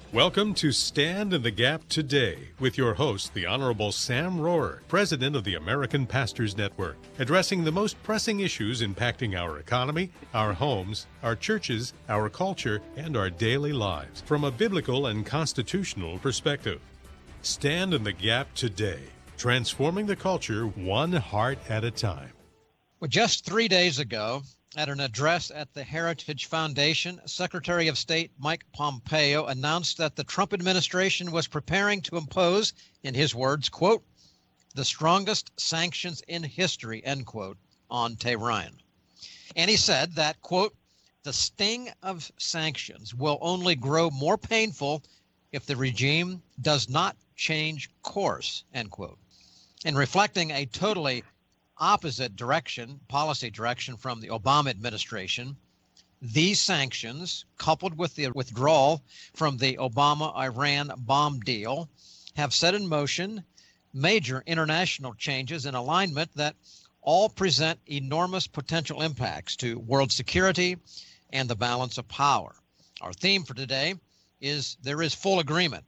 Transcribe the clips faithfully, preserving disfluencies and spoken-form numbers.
Welcome to Stand in the Gap Today with your host, the Honorable Sam Rohrer, President of the American Pastors Network, addressing the most pressing issues impacting our economy, our homes, our churches, our culture, and our daily lives from a biblical and constitutional perspective. Stand in the Gap Today, transforming the culture one heart at a time. Well, just three days ago, at an address at the Heritage Foundation, Secretary of State Mike Pompeo announced that the Trump administration was preparing to impose, in his words, quote, the strongest sanctions in history, end quote, on Tehran. And he said that, quote, the sting of sanctions will only grow more painful if the regime does not change course, end quote. In reflecting a totally opposite direction, policy direction from the Obama administration, these sanctions, coupled with the withdrawal from the Obama-Iran bomb deal, have set in motion major international changes in alignment that all present enormous potential impacts to world security and the balance of power. Our theme for today is there is full agreement.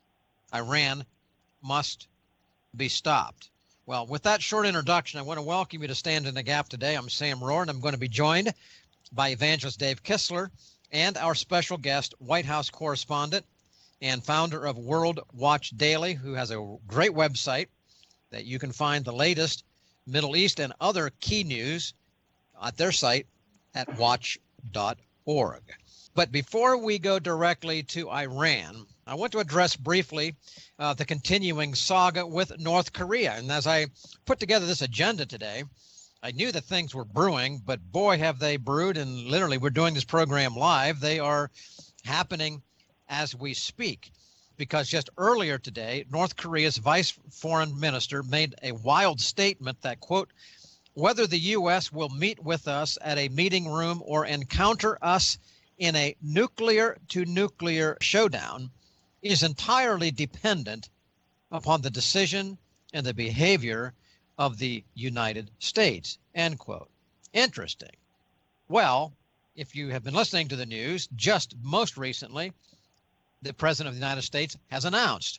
Iran must be stopped. Well, with that short introduction, I want to welcome you to Stand in the Gap today. I'm Sam Rohrer, and I'm going to be joined by evangelist Dave Kistler and our special guest, White House correspondent and founder of World Watch Daily, who has a great website that you can find the latest Middle East and other key news at their site at watch dot org. But before we go directly to Iran, I want to address briefly uh, the continuing saga with North Korea. And as I put together this agenda today, I knew that things were brewing, but boy, have they brewed. And literally, we're doing this program live. They are happening as we speak. Because just earlier today, North Korea's vice foreign minister made a wild statement that, quote, whether the U S will meet with us at a meeting room or encounter us in a nuclear-to-nuclear showdown is entirely dependent upon the decision and the behavior of the United States, end quote. Interesting. Well, if you have been listening to the news, just most recently, the President of the United States has announced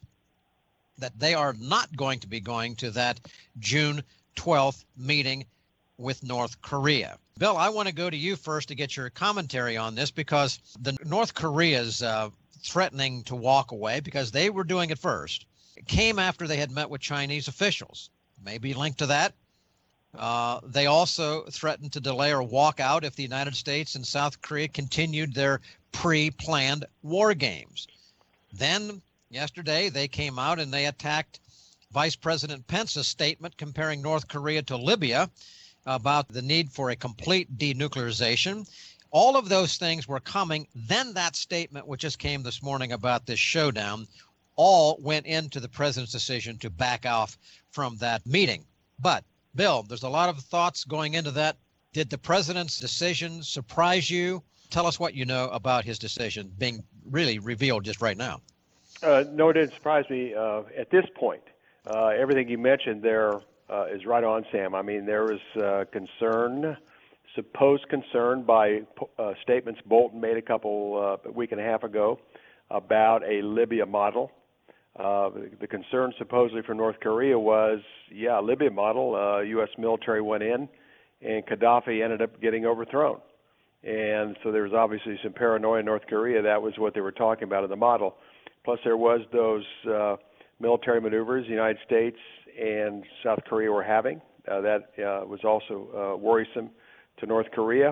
that they are not going to be going to that June twelfth meeting with North Korea. Bill, I want to go to you first to get your commentary on this, because the North Korea's uh, threatening to walk away, because they were doing it first, it came after they had met with Chinese officials. Maybe linked to that. Uh, they also threatened to delay or walk out if the United States and South Korea continued their pre-planned war games. Then yesterday they came out and they attacked Vice President Pence's statement comparing North Korea to Libya about the need for a complete denuclearization. All of those things were coming. Then that statement, which just came this morning about this showdown, all went into the president's decision to back off from that meeting. But, Bill, there's a lot of thoughts going into that. Did the president's decision surprise you? Tell us what you know about his decision being really revealed just right now. Uh, no, it didn't surprise me uh, at this point. Uh, everything you mentioned there uh, is right on, Sam. I mean, there was uh, concern, supposed concern by uh, statements Bolton made a couple, uh, a week and a half ago about a Libya model. Uh, the, the concern supposedly for North Korea was, yeah, Libya model, uh, U S military went in, and Gaddafi ended up getting overthrown. And so there was obviously some paranoia in North Korea. That was what they were talking about in the model. Plus there was those uh, military maneuvers the United States and South Korea were having. Uh, that uh, was also uh, worrisome to North Korea.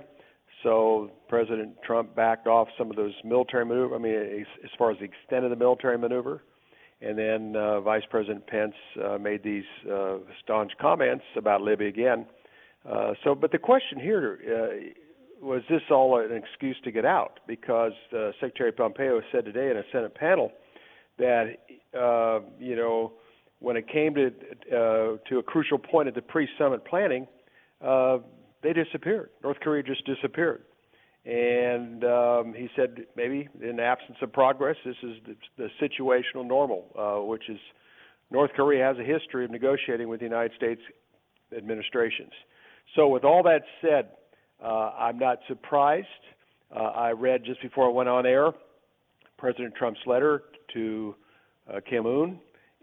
So President Trump backed off some of those military maneuvers, I mean, as far as the extent of the military maneuver. And then uh, Vice President Pence uh, made these uh, staunch comments about Libya again. Uh, so, but the question here, uh, was this all an excuse to get out? Because uh, Secretary Pompeo said today in a Senate panel that, uh, you know, when it came to uh, to a crucial point at the pre-summit planning, uh, they disappeared. North Korea just disappeared. And um, he said maybe in the absence of progress, this is the, the situational normal, uh, which is North Korea has a history of negotiating with the United States administrations. So with all that said, uh, I'm not surprised. Uh, I read just before I went on air President Trump's letter to uh, Kim Un,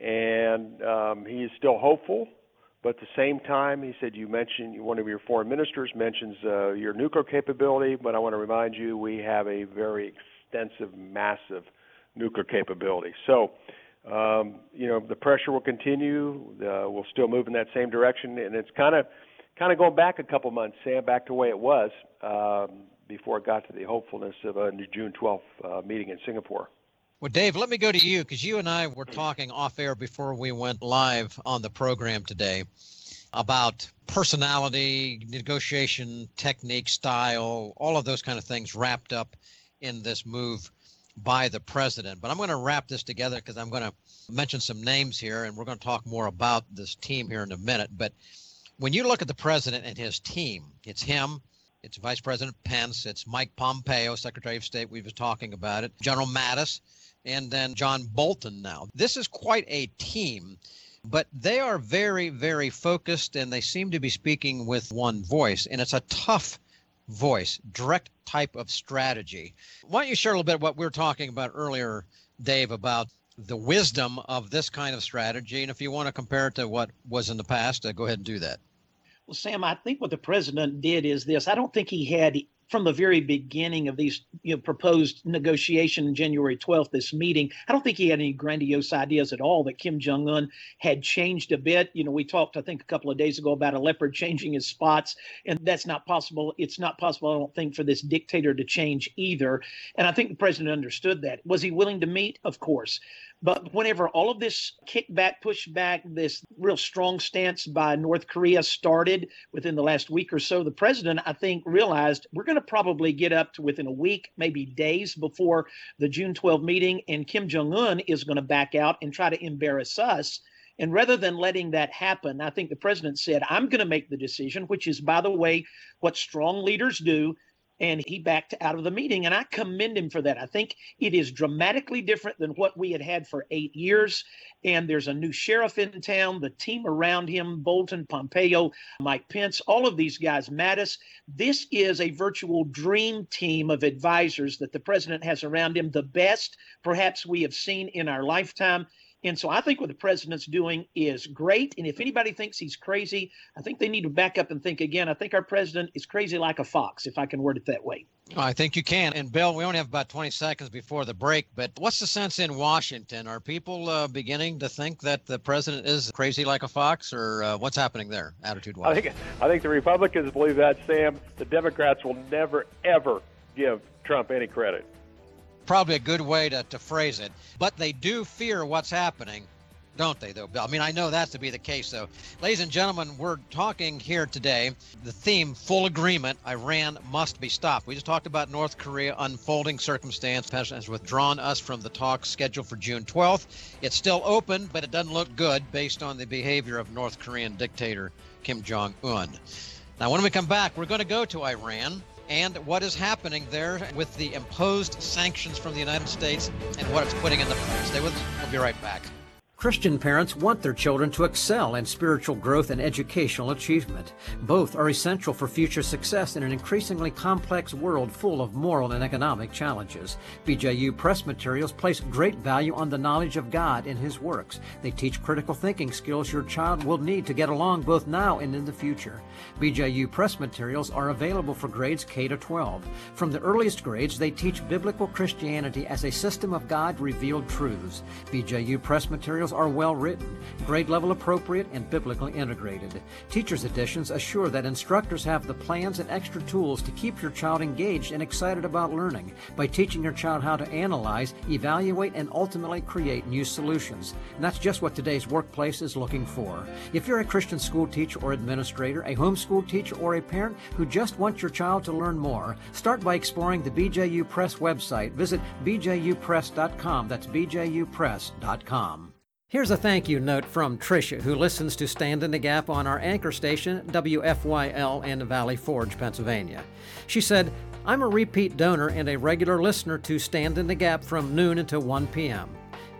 and um, he is still hopeful. But at the same time, he said, you mentioned, one of your foreign ministers mentions uh, your nuclear capability, but I want to remind you we have a very extensive, massive nuclear capability. So, um, you know, the pressure will continue. Uh, we'll still move in that same direction, and it's kind of kind of going back a couple months, Sam, back to the way it was um, before it got to the hopefulness of a June twelfth uh, meeting in Singapore. Well, Dave, let me go to you, because you and I were talking off air before we went live on the program today about personality, negotiation, technique, style, all of those kind of things wrapped up in this move by the president. But I'm going to wrap this together because I'm going to mention some names here, and we're going to talk more about this team here in a minute. But when you look at the president and his team, it's him, it's Vice President Pence, it's Mike Pompeo, Secretary of State, we were talking about it, General Mattis, and then John Bolton now. This is quite a team, but they are very, very focused, and they seem to be speaking with one voice, and it's a tough voice, direct type of strategy. Why don't you share a little bit what we were talking about earlier, Dave, about the wisdom of this kind of strategy, and if you want to compare it to what was in the past, uh, go ahead and do that. Well, Sam, I think what the president did is this. I don't think he had, from the very beginning of these you know, proposed negotiation on January twelfth, this meeting, I don't think he had any grandiose ideas at all that Kim Jong-un had changed a bit. You know, we talked, I think, a couple of days ago about a leopard changing his spots, and that's not possible. It's not possible, I don't think, for this dictator to change either. And I think the president understood that. Was he willing to meet? Of course. But whenever all of this kickback, pushback, this real strong stance by North Korea started within the last week or so, the president, I think, realized we're going to probably get up to within a week, maybe days before the June twelfth meeting, and Kim Jong-un is going to back out and try to embarrass us. And rather than letting that happen, I think the president said, I'm going to make the decision, which is, by the way, what strong leaders do. And he backed out of the meeting, and I commend him for that. I think it is dramatically different than what we had had for eight years, and there's a new sheriff in town, the team around him, Bolton, Pompeo, Mike Pence, all of these guys, Mattis. This is a virtual dream team of advisors that the president has around him, the best perhaps we have seen in our lifetime. And so I think what the president's doing is great. And if anybody thinks he's crazy, I think they need to back up and think again. I think our president is crazy like a fox, if I can word it that way. I think you can. And Bill, we only have about twenty seconds before the break, but what's the sense in Washington? Are people uh, beginning to think that the president is crazy like a fox, or uh, what's happening there, attitude-wise? I think, I think the Republicans believe that, Sam. The Democrats will never, ever give Trump any credit. Probably a good way to, to phrase it. But they do fear what's happening, don't they, though, Bill? I mean, I know that to be the case, though. Ladies and gentlemen, we're talking here today, the theme, full agreement, Iran must be stopped. We just talked about North Korea, unfolding circumstance has withdrawn us from the talks scheduled for June twelfth. It's still open, but it doesn't look good based on the behavior of North Korean dictator Kim Jong-un. Now, when we come back, we're going to go to Iran and what is happening there with the imposed sanctions from the United States and what it's putting into place. Stay with us. We'll be right back. Christian parents want their children to excel in spiritual growth and educational achievement. Both are essential for future success in an increasingly complex world full of moral and economic challenges. B J U Press Materials place great value on the knowledge of God in His works. They teach critical thinking skills your child will need to get along both now and in the future. B J U Press Materials are available for grades K to twelve. From the earliest grades, they teach biblical Christianity as a system of God-revealed truths. B J U Press Materials are well written, grade level appropriate, and biblically integrated. Teachers' editions assure that instructors have the plans and extra tools to keep your child engaged and excited about learning by teaching your child how to analyze, evaluate, and ultimately create new solutions. And that's just what today's workplace is looking for. If you're a Christian school teacher or administrator, a homeschool teacher, or a parent who just wants your child to learn more, start by exploring the B J U Press website. Visit b j u press dot com. That's b j u press dot com. Here's a thank you note from Tricia, who listens to Stand in the Gap on our anchor station, W F Y L in Valley Forge, Pennsylvania. She said, I'm a repeat donor and a regular listener to Stand in the Gap from noon until one p.m.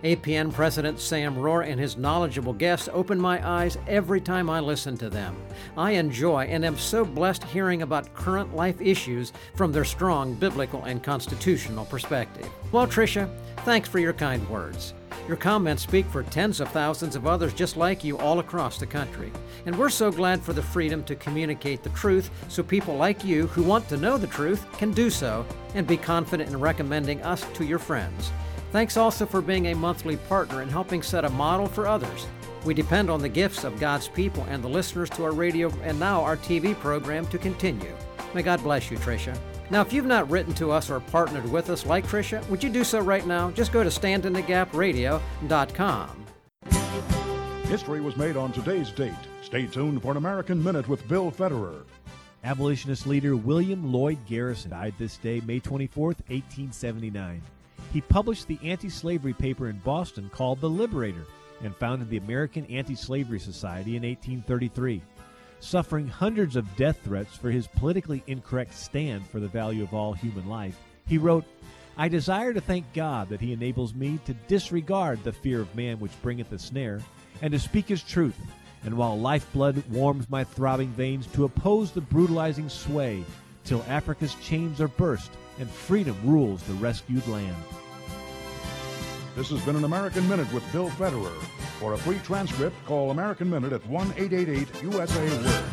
A P N President Sam Rohr and his knowledgeable guests open my eyes every time I listen to them. I enjoy and am so blessed hearing about current life issues from their strong biblical and constitutional perspective. Well, Tricia, thanks for your kind words. Your comments speak for tens of thousands of others just like you all across the country. And we're so glad for the freedom to communicate the truth so people like you who want to know the truth can do so and be confident in recommending us to your friends. Thanks also for being a monthly partner and helping set a model for others. We depend on the gifts of God's people and the listeners to our radio and now our T V program to continue. May God bless you, Tricia. Now, if you've not written to us or partnered with us like Tricia, would you do so right now? Just go to stand in the gap radio dot com. History was made on today's date. Stay tuned for an American Minute with Bill Federer. Abolitionist leader William Lloyd Garrison died this day, May twenty-fourth, eighteen seventy-nine. He published the anti-slavery paper in Boston called The Liberator and founded the American Anti-Slavery Society in eighteen thirty-three. Suffering hundreds of death threats for his politically incorrect stand for the value of all human life, he wrote, "I desire to thank God that he enables me to disregard the fear of man which bringeth the snare, and to speak his truth, and while lifeblood warms my throbbing veins, to oppose the brutalizing sway, till Africa's chains are burst, and freedom rules the rescued land." This has been an American Minute with Bill Federer. For a free transcript, call American Minute at one eight eight eight U S A Word.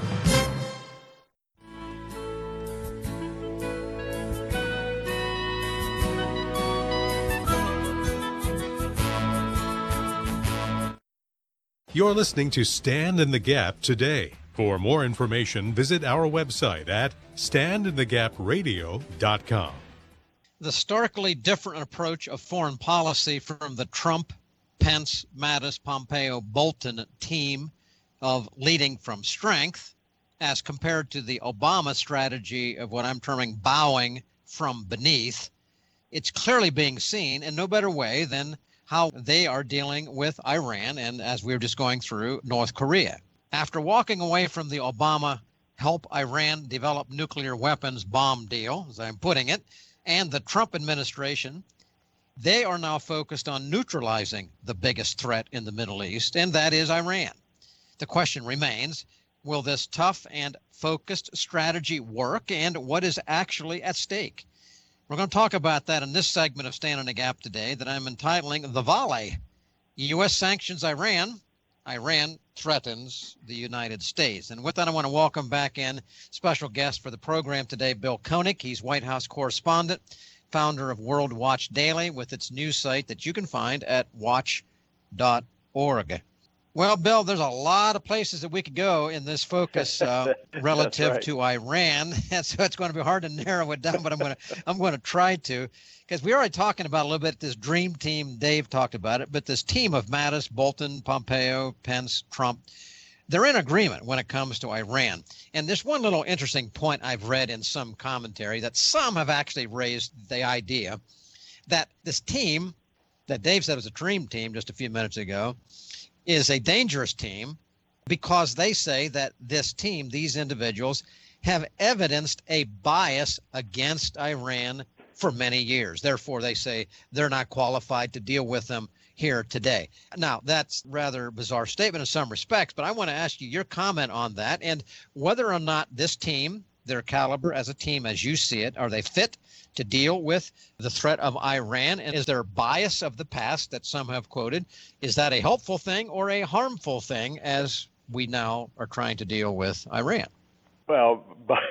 You're listening to Stand in the Gap today. For more information, visit our website at stand in the gap radio dot com. The starkly different approach of foreign policy from the Trump, Pence, Mattis, Pompeo, Bolton team of leading from strength as compared to the Obama strategy of what I'm terming bowing from beneath, it's clearly being seen in no better way than how they are dealing with Iran and, as we were just going through, North Korea. After walking away from the Obama help Iran develop nuclear weapons bomb deal, as I'm putting it, and the Trump administration, they are now focused on neutralizing the biggest threat in the Middle East, and that is Iran. The question remains, will this tough and focused strategy work, and what is actually at stake? We're going to talk about that in this segment of Stand in the Gap today that I'm entitling The Volley. U S sanctions Iran. Iran threatens the United States. And with that, I want to welcome back in special guest for the program today, Bill Koenig. He's White House correspondent, founder of World Watch Daily, with its news site that you can find at watch dot org. Well, Bill, there's a lot of places that we could go in this focus uh, relative right. to Iran, and so it's going to be hard to narrow it down. But I'm going to I'm going to try to, because we were already talking about a little bit this dream team. Dave talked about it, but this team of Mattis, Bolton, Pompeo, Pence, Trump, they're in agreement when it comes to Iran. And there's one little interesting point I've read in some commentary that some have actually raised the idea that this team that Dave said was a dream team just a few minutes ago is a dangerous team because they say that this team, these individuals, have evidenced a bias against Iran for many years. Therefore, they say they're not qualified to deal with them here today. Now, that's a rather bizarre statement in some respects, but I want to ask you your comment on that and whether or not this team, their caliber as a team as you see it, are they fit to deal with the threat of Iran? And is there a bias of the past that some have quoted? Is that a helpful thing or a harmful thing as we now are trying to deal with Iran? Well,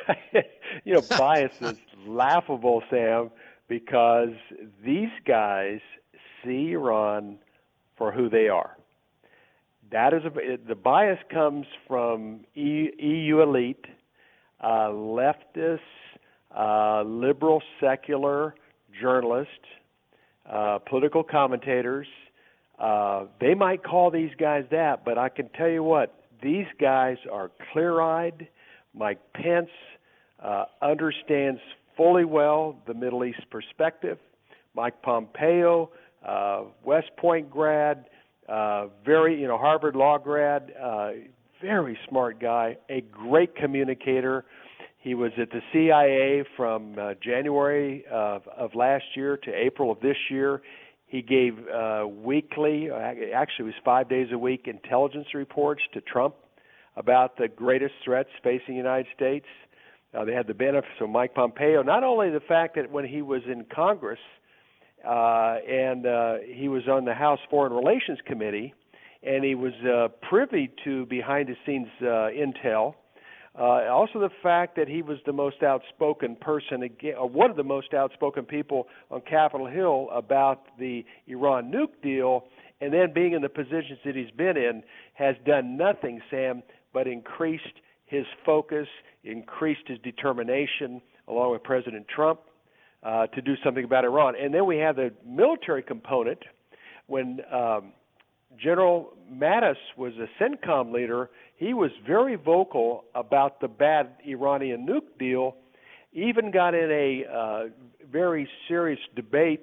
you know, bias is laughable, Sam, because these guys see Iran for who they are. That is a, the bias comes from E U elite, uh, leftist, uh, liberal, secular journalists, uh, political commentators. Uh, they might call these guys that, but I can tell you what, these guys are clear-eyed. Mike Pence uh, understands fully well the Middle East perspective. Mike Pompeo, uh, West Point grad, uh, very, you know, Harvard law grad, uh, very smart guy, a great communicator. He was at the C I A from uh, January of, of last year to April of this year. He gave uh, weekly, actually it was five days a week, intelligence reports to Trump about the greatest threats facing the United States. Uh, they had the benefits of Mike Pompeo, not only the fact that when he was in Congress uh, and uh, he was on the House Foreign Relations Committee, and he was uh, privy to behind-the-scenes uh, intel. Uh, also the fact that he was the most outspoken person, again, or one of the most outspoken people on Capitol Hill about the Iran nuke deal, and then being in the positions that he's been in, has done nothing, Sam, but increased his focus, increased his determination, along with President Trump, uh, to do something about Iran. And then we have the military component. When um, General Mattis was a CENTCOM leader, he was very vocal about the bad Iranian nuke deal, even got in a uh, very serious debate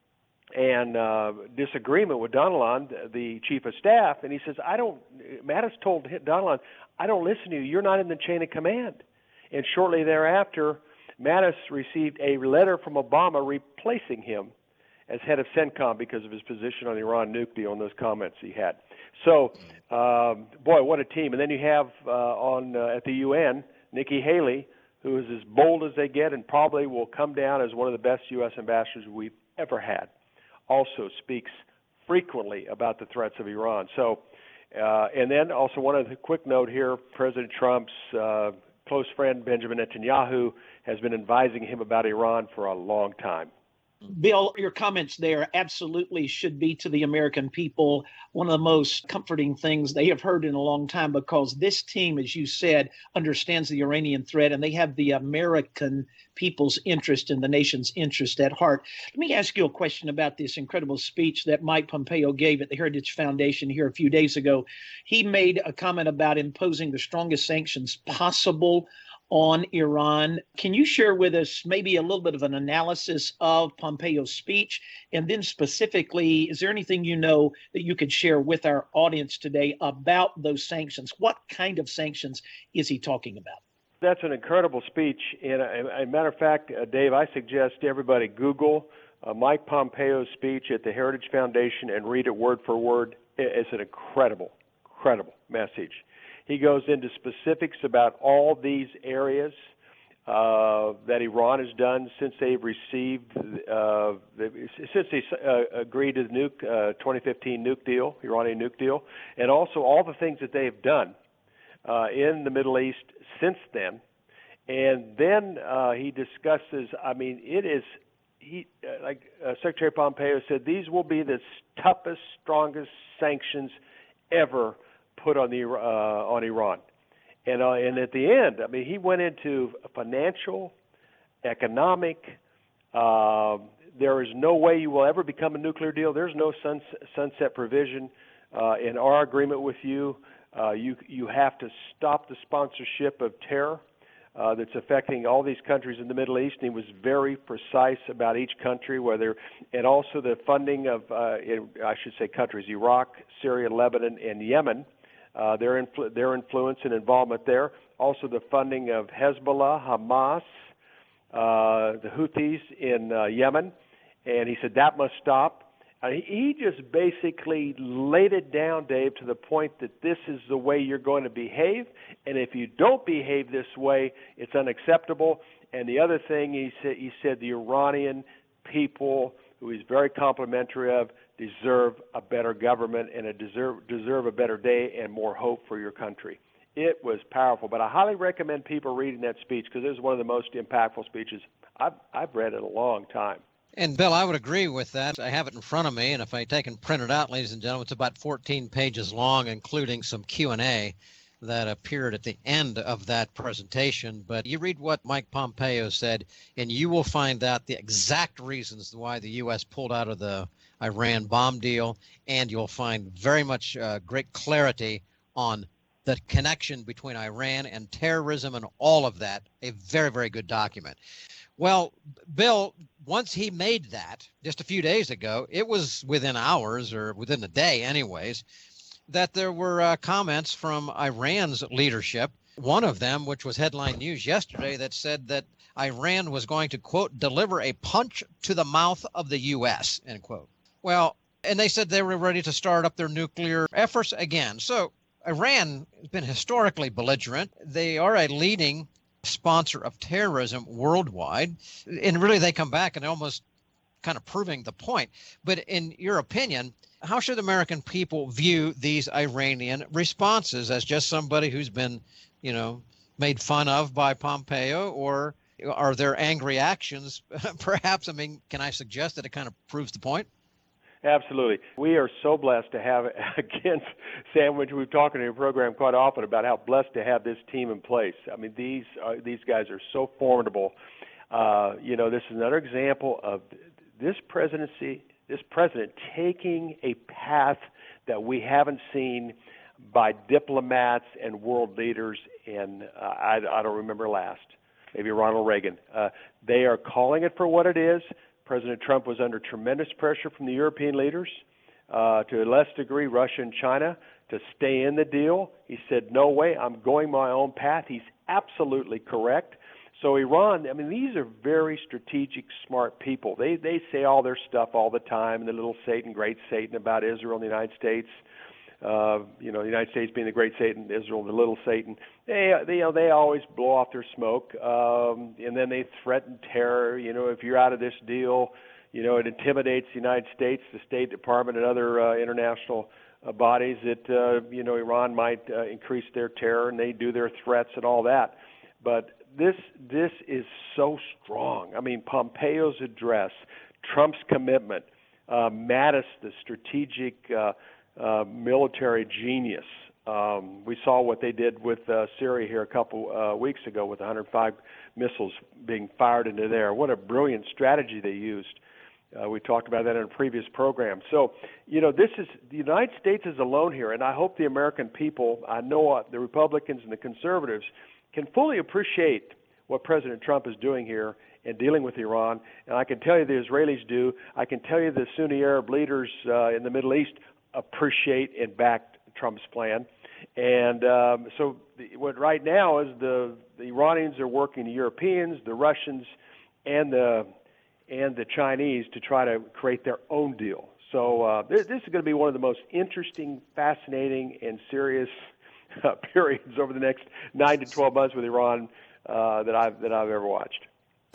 and uh, disagreement with Donilon, the chief of staff, and he says, I don't, Mattis told Donilon, I don't listen to you, you're not in the chain of command. And shortly thereafter, Mattis received a letter from Obama replacing him as head of CENTCOM because of his position on the Iran nuke deal and those comments he had. So, um, boy, what a team. And then you have uh, on uh, at the U N, Nikki Haley, who is as bold as they get and probably will come down as one of the best U S ambassadors we've ever had, also speaks frequently about the threats of Iran. So, uh, and then also one other quick note here, President Trump's uh, close friend Benjamin Netanyahu has been advising him about Iran for a long time. Bill, your comments there absolutely should be to the American people one of the most comforting things they have heard in a long time, because this team, as you said, understands the Iranian threat, and they have the American people's interest and the nation's interest at heart. Let me ask you a question about this incredible speech that Mike Pompeo gave at the Heritage Foundation here a few days ago. He made a comment about imposing the strongest sanctions possible on Iran. Can you share with us maybe a little bit of an analysis of Pompeo's speech? And then specifically, is there anything you know that you could share with our audience today about those sanctions? What kind of sanctions is he talking about? That's an incredible speech. And as a matter of fact, uh, Dave, I suggest everybody Google uh, Mike Pompeo's speech at the Heritage Foundation and read it word for word. It's an incredible, incredible message. He goes into specifics about all these areas uh, that Iran has done since they've received, uh, since they uh, agreed to the nuke, uh, twenty fifteen nuke deal, Iranian nuke deal, and also all the things that they have done uh, in the Middle East since then. And then uh, he discusses, I mean, it is, he uh, like uh, Secretary Pompeo said, these will be the toughest, strongest sanctions ever put on the uh, on Iran, and uh, and at the end, I mean, he went into financial, economic. Uh, there is no way you will ever become a nuclear deal. There's no suns- sunset provision uh, in our agreement with you. Uh, you you have to stop the sponsorship of terror uh, that's affecting all these countries in the Middle East. And he was very precise about each country, whether and also the funding of uh, in, I should say countries: Iraq, Syria, Lebanon, and Yemen. Uh, their, influ- their influence and involvement there. Also the funding of Hezbollah, Hamas, uh, the Houthis in uh, Yemen. And he said that must stop. Uh, he, he just basically laid it down, Dave, to the point that this is the way you're going to behave. And if you don't behave this way, it's unacceptable. And the other thing he said, he said the Iranian people, who he's very complimentary of, deserve a better government and a deserve deserve a better day and more hope for your country. It was powerful, but I highly recommend people reading that speech because it was one of the most impactful speeches I've, I've read in a long time. And Bill, I would agree with that. I have it in front of me, and if I take and print it out, ladies and gentlemen, it's about fourteen pages long, including some Q and A that appeared at the end of that presentation. But you read what Mike Pompeo said, and you will find out the exact reasons why the U S pulled out of the Iran bomb deal, and you'll find very much uh, great clarity on the connection between Iran and terrorism and all of that. A very, very good document. Well, Bill, once he made that just a few days ago, it was within hours or within a day anyways, that there were uh, comments from Iran's leadership. One of them, which was headline news yesterday, that said that Iran was going to, quote, deliver a punch to the mouth of the U S, end quote. Well, and they said they were ready to start up their nuclear efforts again. So Iran has been historically belligerent. They are a leading sponsor of terrorism worldwide. And really, they come back and almost kind of proving the point. But in your opinion, how should American people view these Iranian responses as just somebody who's been, you know, made fun of by Pompeo, or are there angry actions? Perhaps, I mean, can I suggest that it kind of proves the point? Absolutely. We are so blessed to have, again, Sam, which we've talked in your program quite often about how blessed to have this team in place. I mean, these uh, these guys are so formidable. Uh, you know, this is another example of this presidency, this president taking a path that we haven't seen by diplomats and world leaders in, uh, I, I don't remember last, maybe Ronald Reagan. Uh, they are calling it for what it is. President Trump was under tremendous pressure from the European leaders, uh, to a less degree Russia and China, to stay in the deal. He said, no way, I'm going my own path. He's absolutely correct. So Iran, I mean, these are very strategic, smart people. They they say all their stuff all the time, the little Satan, great Satan about Israel and the United States. Uh, you know, the United States being the great Satan, Israel the little Satan. They, they, you know, they always blow off their smoke, um, and then they threaten terror. You know, if you're out of this deal, you know, it intimidates the United States, the State Department, and other uh, international uh, bodies that, uh, you know, Iran might uh, increase their terror, and they do their threats and all that. But this this is so strong. I mean, Pompeo's address, Trump's commitment, uh, Mattis, the strategic uh, uh, military genius. Um, we saw what they did with uh, Syria here a couple uh, weeks ago with one hundred five missiles being fired into there. What a brilliant strategy they used. Uh, we talked about that in a previous program. So, you know, this is the United States is alone here, and I hope the American people, I know uh, the Republicans and the conservatives, can fully appreciate what President Trump is doing here in dealing with Iran. And I can tell you the Israelis do. I can tell you the Sunni Arab leaders uh, in the Middle East appreciate and back Trump's plan. And um, so the, what right now is the, the Iranians are working the Europeans, the Russians, and the and the Chinese to try to create their own deal. So uh, this, this is going to be one of the most interesting, fascinating, and serious uh, periods over the next nine to twelve months with Iran uh, that I've that I've ever watched.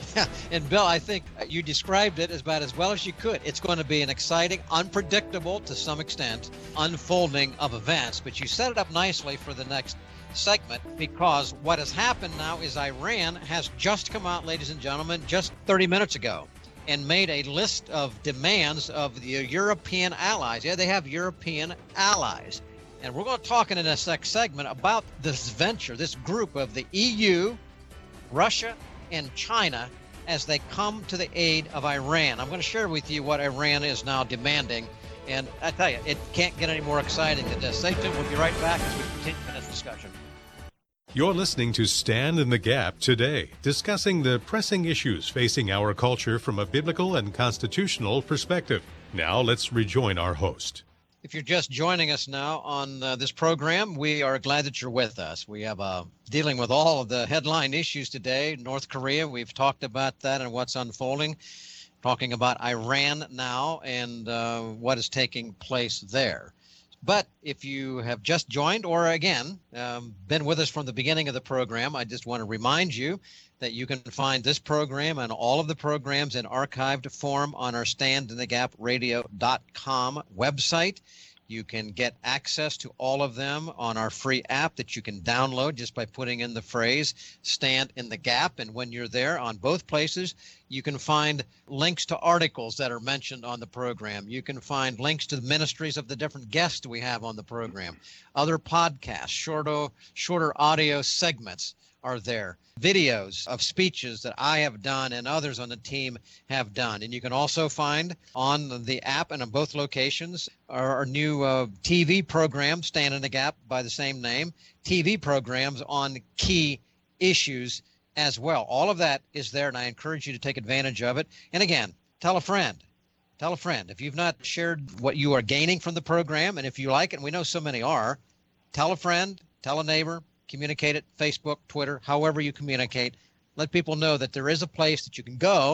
And Bill, I think you described it as about as well as you could. It's going to be an exciting, unpredictable to some extent, unfolding of events. But you set it up nicely for the next segment, because what has happened now is Iran has just come out, ladies and gentlemen, just thirty minutes ago, and made a list of demands of the European allies. Yeah, they have European allies. And we're going to talk in this next segment about this venture, this group of the E U, Russia, and China as they come to the aid of Iran. I'm going to share with you what Iran is now demanding. And I tell you, it can't get any more exciting than this. Stay tuned. We'll be right back as we continue this discussion. You're listening to Stand in the Gap today, discussing the pressing issues facing our culture from a biblical and constitutional perspective. Now let's rejoin our host. If you're just joining us now on uh, this program, we are glad that you're with us. We have uh, dealing with all of the headline issues today. North Korea, we've talked about that and what's unfolding. Talking about Iran now and uh, what is taking place there. But if you have just joined or, again, um, been with us from the beginning of the program, I just want to remind you that you can find this program and all of the programs in archived form on our stand in the gap radio dot com website. You can get access to all of them on our free app that you can download just by putting in the phrase Stand in the Gap. And when you're there on both places, you can find links to articles that are mentioned on the program. You can find links to the ministries of the different guests we have on the program. Other podcasts, shorter, shorter audio segments are there. Videos of speeches that I have done and others on the team have done. And you can also find on the app and on both locations our, our new uh, T V program, Stand in the Gap by the same name, T V programs on key issues as well. All of that is there, and I encourage you to take advantage of it. And again, tell a friend. Tell a friend. If you've not shared what you are gaining from the program, and if you like it, and we know so many are, tell a friend, tell a neighbor, communicate it, Facebook, Twitter, however you communicate. Let people know that there is a place that you can go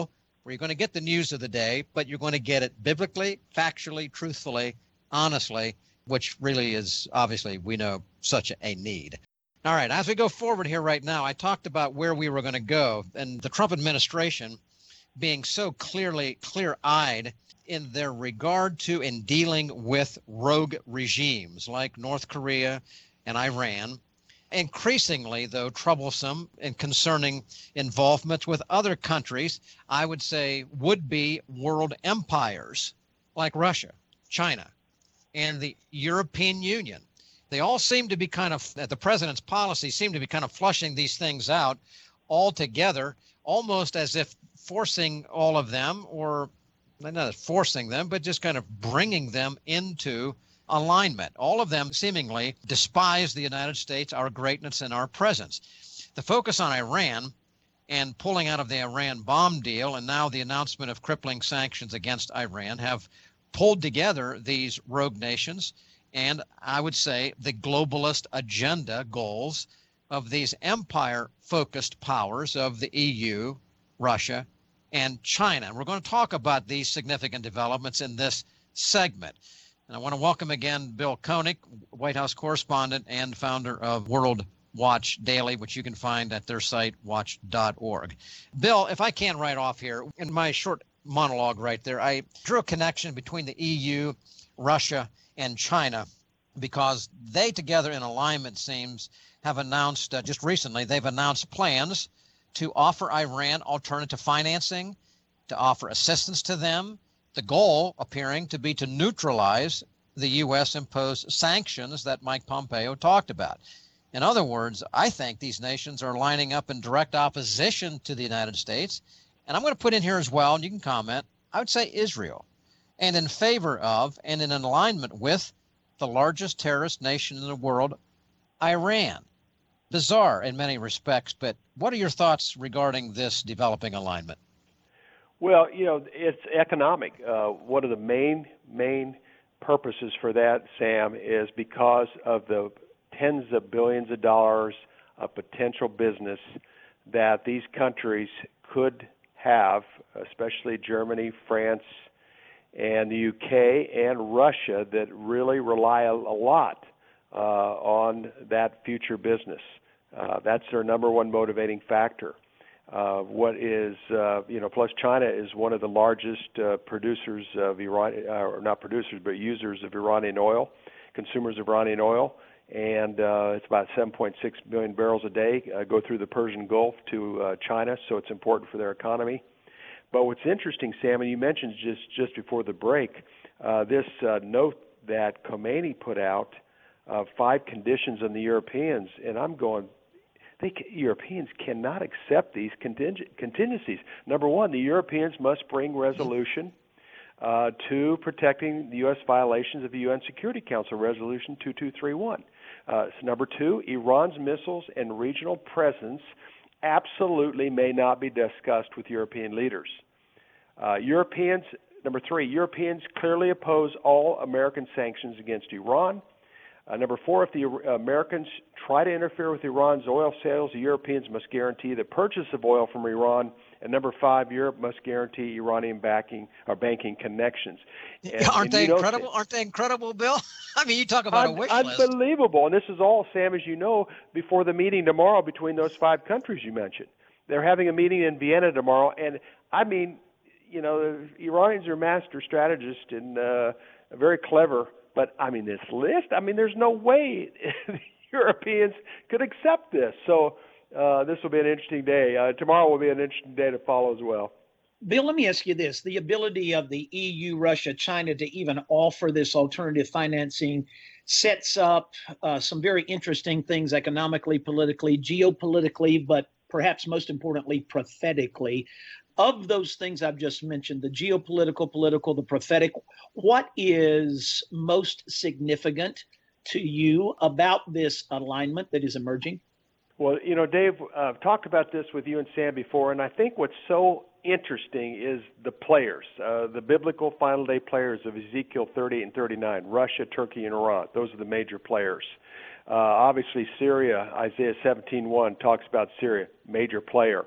where you're going to get the news of the day, but you're going to get it biblically, factually, truthfully, honestly, which really is obviously, we know, such a need. All right, as we go forward here right now, I talked about where we were going to go, and the Trump administration being so clearly clear-eyed in their regard to in dealing with rogue regimes like North Korea and Iran, increasingly, though, troublesome and concerning involvement with other countries, I would say would-be world empires like Russia, China, and the European Union. They all seem to be kind of, the president's policy seem to be kind of flushing these things out all together, almost as if forcing all of them, or not forcing them, but just kind of bringing them into alignment. All of them seemingly despise the United States, our greatness, and our presence. The focus on Iran and pulling out of the Iran bomb deal, and now the announcement of crippling sanctions against Iran, have pulled together these rogue nations and, I would say, the globalist agenda goals of these empire-focused powers of the E U, Russia, and China. And we're going to talk about these significant developments in this segment. And I want to welcome again Bill Koenig, White House correspondent and founder of World Watch Daily, which you can find at their site, watch dot org. Bill, if I can right off here, in my short monologue right there, I drew a connection between the E U, Russia, and China because they together in alignment seems have announced, uh, just recently, they've announced plans to offer Iran alternative financing, to offer assistance to them, the goal appearing to be to neutralize the U S imposed sanctions that Mike Pompeo talked about. In other words, I think these nations are lining up in direct opposition to the United States. And I'm going to put in here as well, and you can comment, I would say Israel, and in favor of and in alignment with the largest terrorist nation in the world, Iran. Bizarre in many respects, but what are your thoughts regarding this developing alignment? Well, you know, it's economic. Uh, one of the main, main purposes for that, Sam, is because of the tens of billions of dollars of potential business that these countries could have, especially Germany, France, and the U K and Russia, that really rely a, a lot uh, on that future business. Uh, that's their number one motivating factor. Uh, what is, uh, you know, plus China is one of the largest uh, producers of Iran, uh, or not producers, but users of Iranian oil, consumers of Iranian oil, and uh, it's about seven point six billion barrels a day uh, go through the Persian Gulf to uh, China, so it's important for their economy. But what's interesting, Sam, and you mentioned just, just before the break, uh, this uh, note that Khomeini put out, uh, five conditions on the Europeans, and I'm going, They, Europeans cannot accept these conting- contingencies. Number one, the Europeans must bring resolution uh, to protecting the U S violations of the U N Security Council Resolution two two three one. Uh, so number two, Iran's missiles and regional presence absolutely may not be discussed with European leaders. Uh, Europeans, number three, Europeans clearly oppose all American sanctions against Iran. Uh, number four, if the uh, Americans try to interfere with Iran's oil sales, the Europeans must guarantee the purchase of oil from Iran. And number five, Europe must guarantee Iranian backing or banking connections. And, Aren't and they you know, incredible? Aren't they incredible, Bill? I mean, you talk about un- a wish list. Unbelievable. And this is all, Sam, as you know, before the meeting tomorrow between those five countries you mentioned. They're having a meeting in Vienna tomorrow. And, I mean, you know, the Iranians are master strategists and uh, very clever. But, I mean, this list, I mean, there's no way the Europeans could accept this. So uh, this will be an interesting day. Uh, tomorrow will be an interesting day to follow as well. Bill, let me ask you this. The ability of the E U, Russia, China to even offer this alternative financing sets up uh, some very interesting things economically, politically, geopolitically, but perhaps most importantly, prophetically. Of those things I've just mentioned, the geopolitical, political, the prophetic, what is most significant to you about this alignment that is emerging? Well, you know, Dave, uh, I've talked about this with you and Sam before, and I think what's so interesting is the players, uh, the biblical final day players of Ezekiel thirty and thirty-nine, Russia, Turkey, and Iran. Those are the major players. Uh, obviously, Syria, Isaiah seventeen one talks about Syria, major player.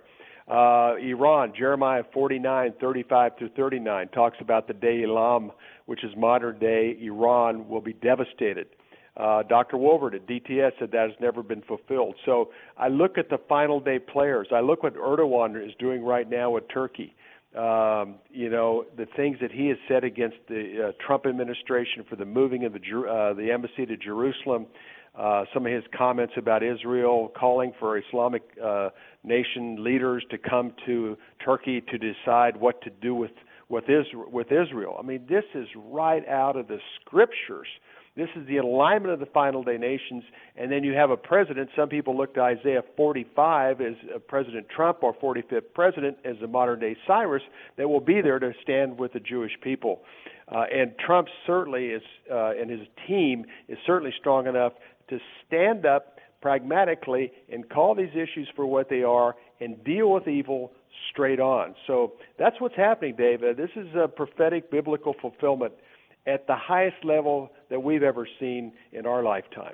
Uh, Iran, Jeremiah forty-nine, thirty-five through thirty-nine, talks about the day Elam, which is modern-day Iran, will be devastated. Uh, Doctor Wolvert at D T S said that has never been fulfilled. So I look at the final day players. I look what Erdogan is doing right now with Turkey. Um, you know, the things that he has said against the uh, Trump administration for the moving of the uh, the embassy to Jerusalem. Uh, some of his comments about Israel, calling for Islamic uh, nation leaders to come to Turkey to decide what to do with with Israel. With Israel. I mean, this is right out of the scriptures. This is the alignment of the final day nations, and then you have a president. Some people look to Isaiah forty-five as uh, President Trump, or forty-fifth president as the modern day Cyrus, that will be there to stand with the Jewish people. Uh, and Trump certainly is, uh, and his team is certainly strong enough to stand up pragmatically and call these issues for what they are and deal with evil straight on. So that's what's happening, David. This is a prophetic biblical fulfillment at the highest level that we've ever seen in our lifetime.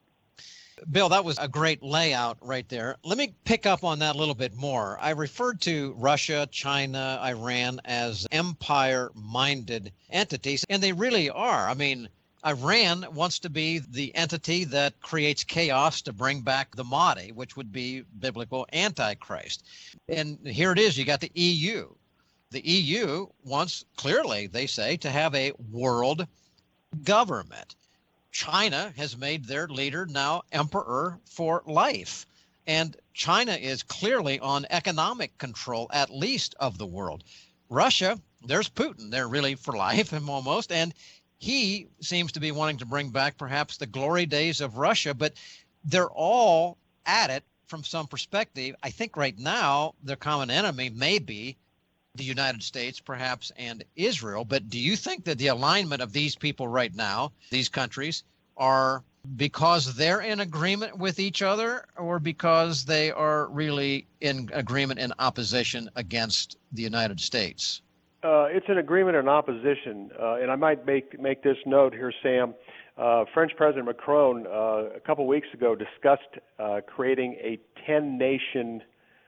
Bill, that was a great layout right there. Let me pick up on that a little bit more. I referred to Russia, China, Iran as empire-minded entities, and they really are. I mean, Iran wants to be the entity that creates chaos to bring back the Mahdi, which would be biblical Antichrist. And here it is, you got the E U. The E U wants, clearly, they say, to have a world government. China has made their leader now emperor for life. And China is clearly on economic control, at least, of the world. Russia, there's Putin. They're really for life, almost. And he seems to be wanting to bring back perhaps the glory days of Russia. But they're all at it from some perspective. I think right now their common enemy may be the United States, perhaps, and Israel. But do you think that the alignment of these people right now, these countries, are because they're in agreement with each other, or because they are really in agreement and opposition against the United States? Uh, it's an agreement and opposition. Uh, and I might make make this note here, Sam. Uh, French President Macron, uh, a couple weeks ago, discussed uh, creating a ten-nation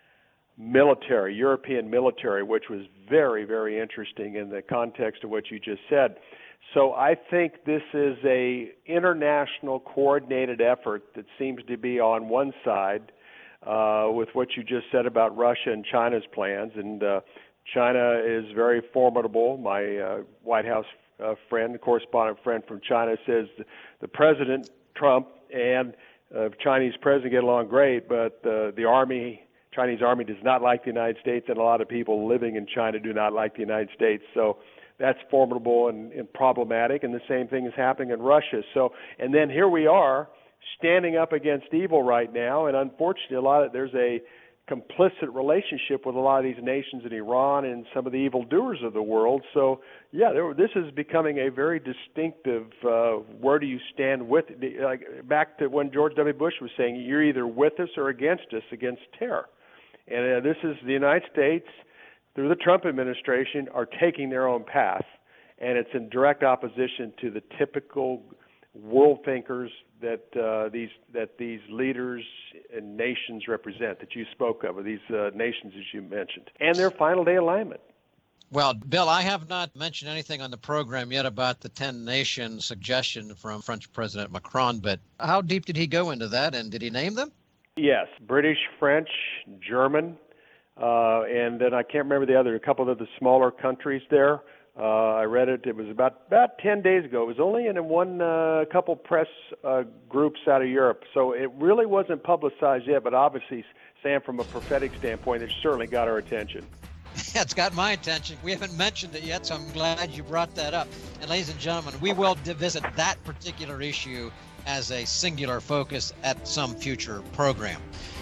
military, European military, which was very, very interesting in the context of what you just said. So I think this is a international coordinated effort that seems to be on one side uh, with what you just said about Russia and China's plans. And uh, China is very formidable. My uh, White House uh, friend, correspondent friend from China, says the President, Trump, and uh, Chinese president get along great, but uh, the army Chinese army does not like the United States, and a lot of people living in China do not like the United States. So that's formidable and, and problematic, and the same thing is happening in Russia. So, and then here we are standing up against evil right now, and unfortunately, a lot of there's a complicit relationship with a lot of these nations in Iran and some of the evildoers of the world. So, yeah, there, this is becoming a very distinctive. Uh, where do you stand with? Like back to when George W. Bush was saying, "You're either with us or against us, against terror." And uh, this is the United States, through the Trump administration, are taking their own path. And it's in direct opposition to the typical world thinkers that uh, these that these leaders and nations represent, that you spoke of, or these uh, nations as you mentioned, and their final day alignment. Well, Bill, I have not mentioned anything on the program yet about the ten-nation suggestion from French President Macron, but how deep did he go into that, and did he name them? Yes, British, French, German, uh, and then I can't remember the other, a couple of the smaller countries there. Uh, I read it, it was about, about ten days ago. It was only in one uh, couple press uh, groups out of Europe, so it really wasn't publicized yet, but obviously, Sam, from a prophetic standpoint, it certainly got our attention. Yeah, it's got my attention. We haven't mentioned it yet, so I'm glad you brought that up. And ladies and gentlemen, we will visit that particular issue as a singular focus at some future program.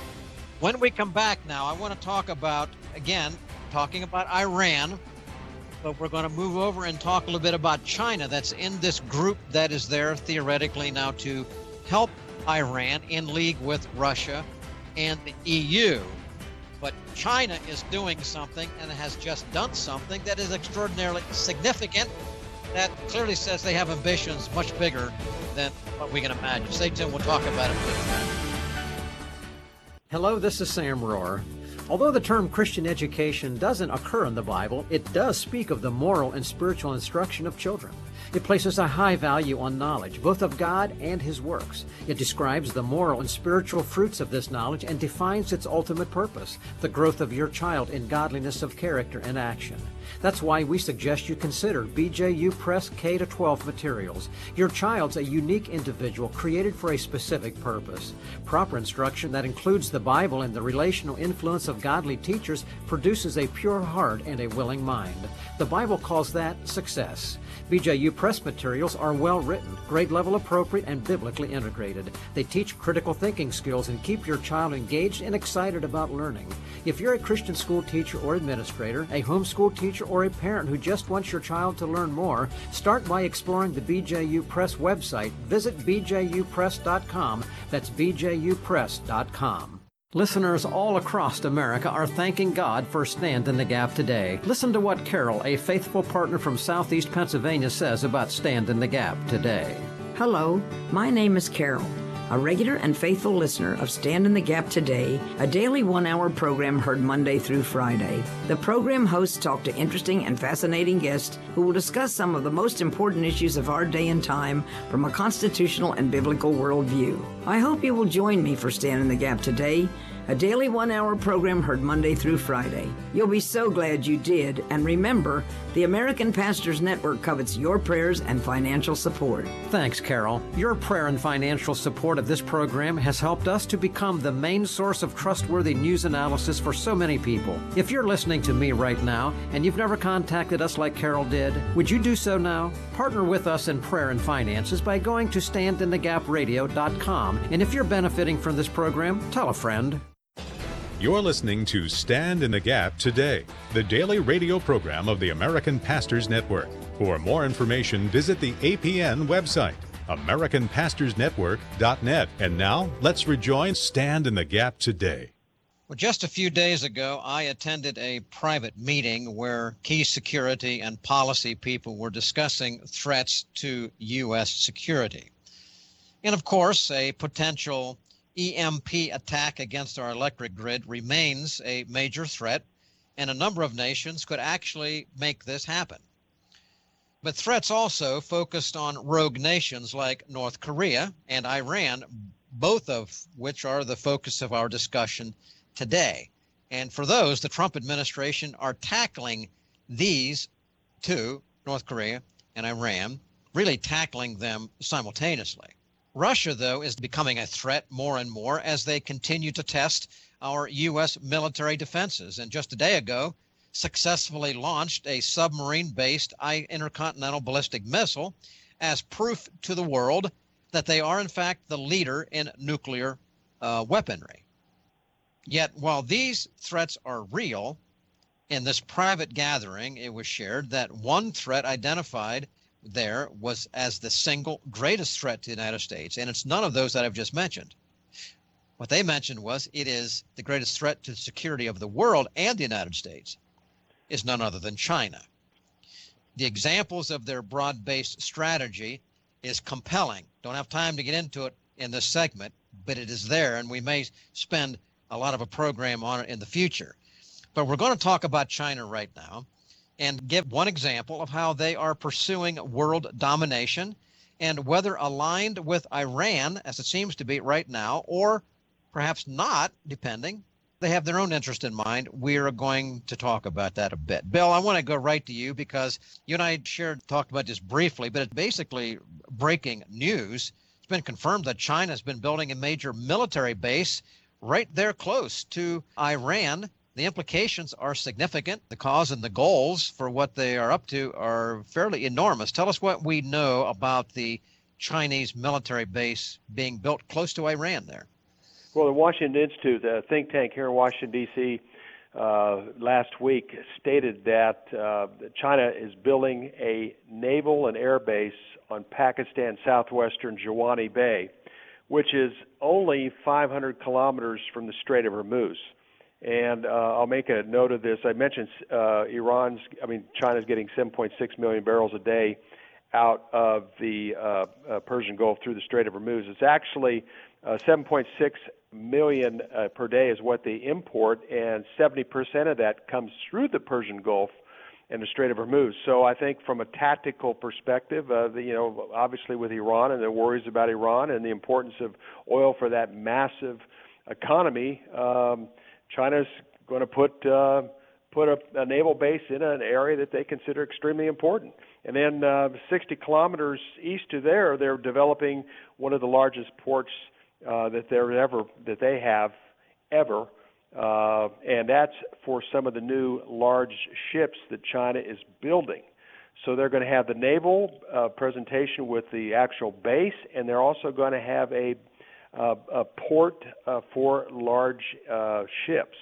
When we come back now, I want to talk about, again, talking about Iran, but we're going to move over and talk a little bit about China. That's in this group that is there theoretically now to help Iran in league with Russia and the E U. But China is doing something and has just done something that is extraordinarily significant, that clearly says they have ambitions much bigger than what we can imagine. Stay tuned. We'll talk about it. Hello, this is Sam Rohrer. Although the term Christian education doesn't occur in the Bible, it does speak of the moral and spiritual instruction of children. It places a high value on knowledge, both of God and His works. It describes the moral and spiritual fruits of this knowledge and defines its ultimate purpose, the growth of your child in godliness of character and action. That's why we suggest you consider B J U Press K to twelve materials. Your child's a unique individual created for a specific purpose. Proper instruction that includes the Bible and the relational influence of godly teachers produces a pure heart and a willing mind. The Bible calls that success. B J U Press materials are well written, grade level appropriate, and biblically integrated. They teach critical thinking skills and keep your child engaged and excited about learning. If you're a Christian school teacher or administrator, a homeschool teacher, or a parent who just wants your child to learn more, start by exploring the B J U Press website. Visit b j u press dot com. That's b j u press dot com. Listeners all across America are thanking God for Stand in the Gap today. Listen to what Carol, a faithful partner from Southeast Pennsylvania, says about Stand in the Gap today. Hello, my name is Carol, a regular and faithful listener of Stand in the Gap Today, a daily one-hour program heard Monday through Friday. The program hosts talk to interesting and fascinating guests who will discuss some of the most important issues of our day and time from a constitutional and biblical worldview. I hope you will join me for Stand in the Gap Today, a daily one-hour program heard Monday through Friday. You'll be so glad you did, and remember, the American Pastors Network covets your prayers and financial support. Thanks, Carol. Your prayer and financial support of this program has helped us to become the main source of trustworthy news analysis for so many people. If you're listening to me right now and you've never contacted us like Carol did, would you do so now? Partner with us in prayer and finances by going to stand in the gap radio dot com. And if you're benefiting from this program, tell a friend. You're listening to Stand in the Gap Today, the daily radio program of the American Pastors Network. For more information, visit the A P N website, american pastors network dot net. And now, let's rejoin Stand in the Gap Today. Well, just a few days ago, I attended a private meeting where key security and policy people were discussing threats to U S security. And of course, a potential E M P attack against our electric grid remains a major threat, and a number of nations could actually make this happen. But threats also focused on rogue nations like North Korea and Iran, both of which are the focus of our discussion today. And for those, the Trump administration are tackling these two, North Korea and Iran, really tackling them simultaneously. Russia, though, is becoming a threat more and more as they continue to test our U S military defenses. And just a day ago, successfully launched a submarine-based intercontinental ballistic missile as proof to the world that they are, in fact, the leader in nuclear uh, weaponry. Yet, while these threats are real, in this private gathering, it was shared that one threat identified there was as the single greatest threat to the United States, and it's none of those that I've just mentioned. What they mentioned was it is the greatest threat to the security of the world and the United States is none other than China. The examples of their broad-based strategy is compelling. Don't have time to get into it in this segment, but it is there, and we may spend a lot of a program on it in the future. But we're going to talk about China right now and give one example of how they are pursuing world domination and whether aligned with Iran, as it seems to be right now, or perhaps not, depending. They have their own interest in mind. We're going to talk about that a bit. Bill, I want to go right to you because you and I shared, talked about this briefly, but it's basically breaking news. It's been confirmed that China has been building a major military base right there close to Iran. The implications are significant. The cause and the goals for what they are up to are fairly enormous. Tell us what we know about the Chinese military base being built close to Iran there. Well, the Washington Institute, a think tank here in Washington, D C, uh, last week stated that uh, China is building a naval and air base on Pakistan's southwestern Jawani Bay, which is only five hundred kilometers from the Strait of Hormuz. And uh, I'll make a note of this. I mentioned uh, Iran's, I mean, China's getting seven point six million barrels a day out of the uh, uh, Persian Gulf through the Strait of Hormuz. It's actually uh, seven point six million uh, per day is what they import, and seventy percent of that comes through the Persian Gulf and the Strait of Hormuz. So I think from a tactical perspective, uh, the, you know, obviously with Iran and the worries about Iran and the importance of oil for that massive economy, um, China's going to put uh, put a, a naval base in an area that they consider extremely important. And then uh, sixty kilometers east of there, they're developing one of the largest ports uh, that they're ever that they have ever. Uh, and that's for some of the new large ships that China is building. So they're going to have the naval uh, presentation with the actual base, and they're also going to have a, uh, a port uh, for large uh, ships.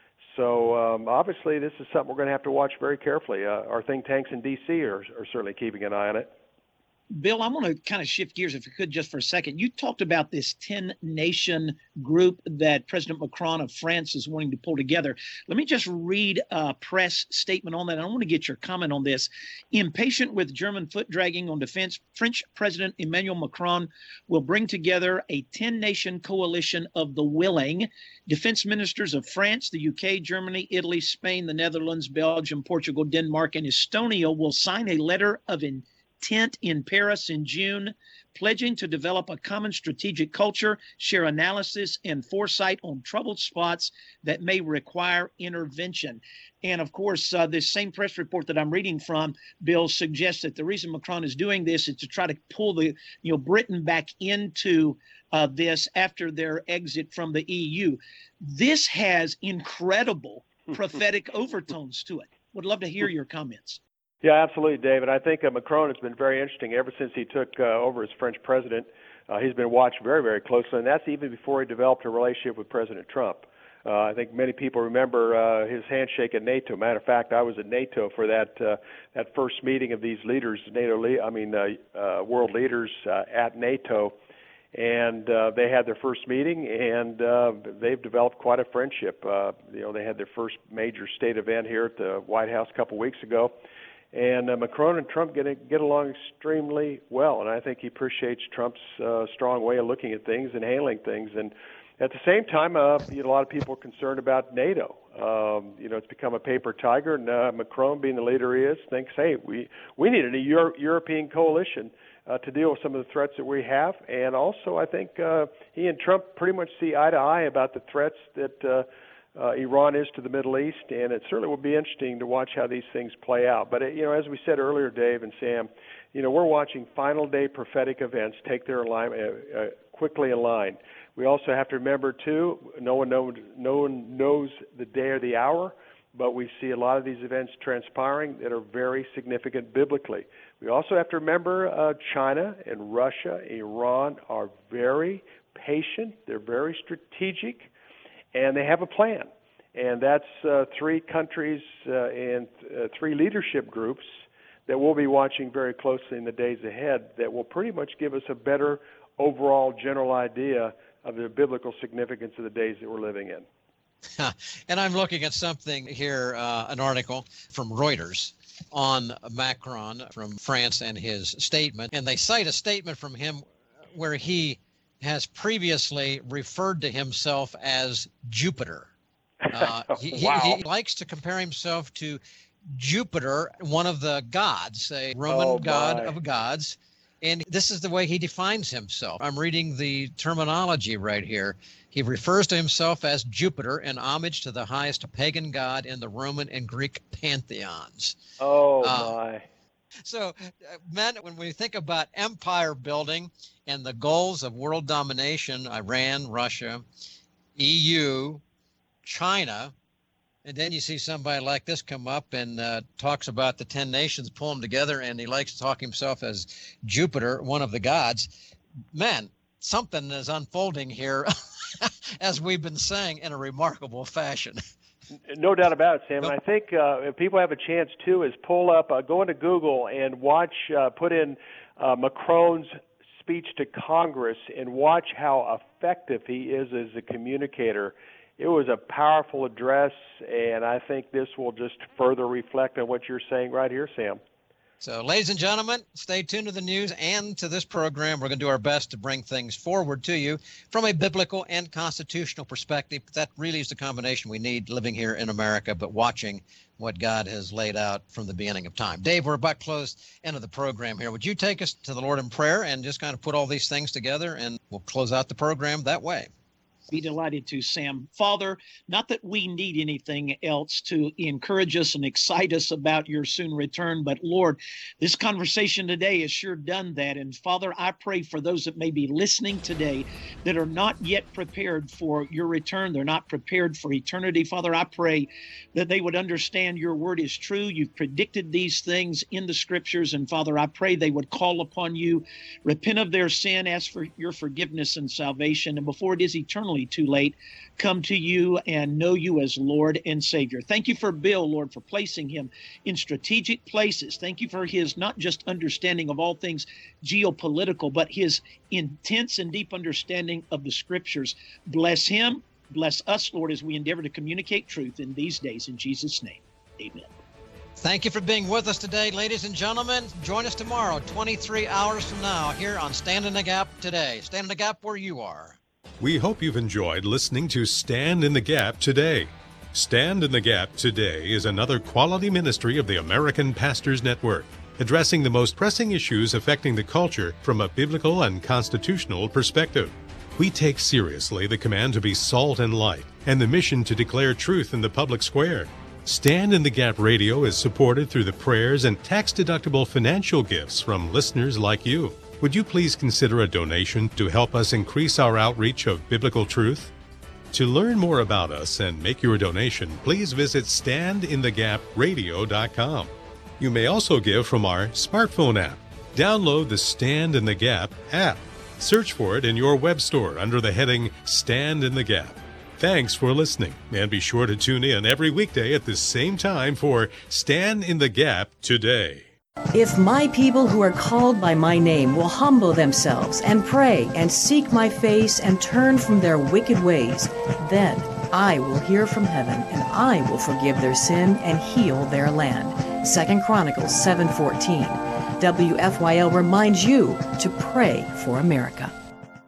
So um, obviously this is something we're going to have to watch very carefully. Uh, our think tanks in D C are, are certainly keeping an eye on it. Bill, I want to kind of shift gears, if you could, just for a second. You talked about this ten-nation group that President Macron of France is wanting to pull together. Let me just read a press statement on that. I want to get your comment on this. Impatient with German foot-dragging on defense, French President Emmanuel Macron will bring together a ten-nation coalition of the willing. Defense ministers of France, the U K, Germany, Italy, Spain, the Netherlands, Belgium, Portugal, Denmark, and Estonia will sign a letter of intent Tent in Paris in June, pledging to develop a common strategic culture, share analysis and foresight on troubled spots that may require intervention. And of course, uh, this same press report that I'm reading from, Bill, suggests that the reason Macron is doing this is to try to pull the, you know, Britain back into uh, this after their exit from the E U. This has incredible prophetic overtones to it. Would love to hear your comments. Yeah, absolutely, David. I think uh, Macron has been very interesting ever since he took uh, over as French president. Uh, he's been watched very, very closely, and that's even before he developed a relationship with President Trump. Uh, I think many people remember uh, his handshake at NATO. Matter of fact, I was at NATO for that uh, that first meeting of these leaders, NATO, le- I mean, uh, uh, world leaders uh, at NATO, and uh, they had their first meeting, and uh, they've developed quite a friendship. Uh, you know, they had their first major state event here at the White House a couple weeks ago. And uh, Macron and Trump get get along extremely well, and I think he appreciates Trump's uh, strong way of looking at things and handling things. And at the same time, uh, you know, a lot of people are concerned about NATO. Um, you know, it's become a paper tiger, and uh, Macron, being the leader he is, thinks, hey, we we need a Euro- European coalition uh, to deal with some of the threats that we have. And also, I think uh, he and Trump pretty much see eye to eye about the threats that uh, Uh, Iran is to the Middle East, and it certainly will be interesting to watch how these things play out. But, it, you know, as we said earlier, Dave and Sam, you know, we're watching final day prophetic events take their alignment, uh, uh, quickly in line. We also have to remember, too, no one, knows, no one knows the day or the hour, but we see a lot of these events transpiring that are very significant biblically. We also have to remember uh, China and Russia, Iran are very patient. They're very strategic. And they have a plan, and that's uh, three countries uh, and uh, three leadership groups that we'll be watching very closely in the days ahead that will pretty much give us a better overall general idea of the biblical significance of the days that we're living in. And I'm looking at something here, uh, an article from Reuters on Macron from France and his statement, and they cite a statement from him where he has previously referred to himself as Jupiter. Uh, he, wow. he, he likes to compare himself to Jupiter, one of the gods, a Roman oh, god my. of gods. And this is the way he defines himself. I'm reading the terminology right here. He refers to himself as Jupiter in homage to the highest pagan god in the Roman and Greek pantheons. Oh, uh, my. So, uh, men, when we think about empire building and the goals of world domination, Iran, Russia, E U, China, and then you see somebody like this come up and uh, talks about the ten nations, pull them together, and he likes to talk himself as Jupiter, one of the gods. Man, something is unfolding here, as we've been saying, in a remarkable fashion. No doubt about it, Sam. And I think uh, if people have a chance, too, is pull up, uh, go into Google and watch, uh, put in uh, Macron's speech to Congress and watch how effective he is as a communicator. It was a powerful address, and I think this will just further reflect on what you're saying right here, Sam. So, ladies and gentlemen, stay tuned to the news and to this program. We're going to do our best to bring things forward to you from a biblical and constitutional perspective. That really is the combination we need living here in America, but watching what God has laid out from the beginning of time. Dave, we're about close end of the program here. Would you take us to the Lord in prayer and just kind of put all these things together, and we'll close out the program that way? Be delighted to, Sam. Father, not that we need anything else to encourage us and excite us about your soon return, but Lord, this conversation today has sure done that. And Father, I pray for those that may be listening today that are not yet prepared for your return. They're not prepared for eternity. Father, I pray that they would understand your word is true. You've predicted these things in the scriptures. And Father, I pray they would call upon you, repent of their sin, ask for your forgiveness and salvation. And before it is eternally too late, come to you and know you as Lord and Savior. Thank you for Bill, Lord, for placing him in strategic places. Thank you for his not just understanding of all things geopolitical, but his intense and deep understanding of the scriptures. Bless him. Bless us, Lord, as we endeavor to communicate truth in these days. In Jesus' name, amen. Thank you for being with us today, ladies and gentlemen. Join us tomorrow, twenty-three hours from now, here on Stand in the Gap Today. Stand in the Gap where you are. We hope you've enjoyed listening to Stand in the Gap Today. Stand in the Gap Today is another quality ministry of the American Pastors Network, addressing the most pressing issues affecting the culture from a biblical and constitutional perspective. We take seriously the command to be salt and light and the mission to declare truth in the public square. Stand in the Gap Radio is supported through the prayers and tax-deductible financial gifts from listeners like you. Would you please consider a donation to help us increase our outreach of biblical truth? To learn more about us and make your donation, please visit stand in the gap radio dot com. You may also give from our smartphone app. Download the Stand in the Gap app. Search for it in your web store under the heading Stand in the Gap. Thanks for listening, and be sure to tune in every weekday at the same time for Stand in the Gap Today. If my people who are called by my name will humble themselves and pray and seek my face and turn from their wicked ways, then I will hear from heaven and I will forgive their sin and heal their land. Second Chronicles seven fourteen. W F Y L reminds you to pray for America.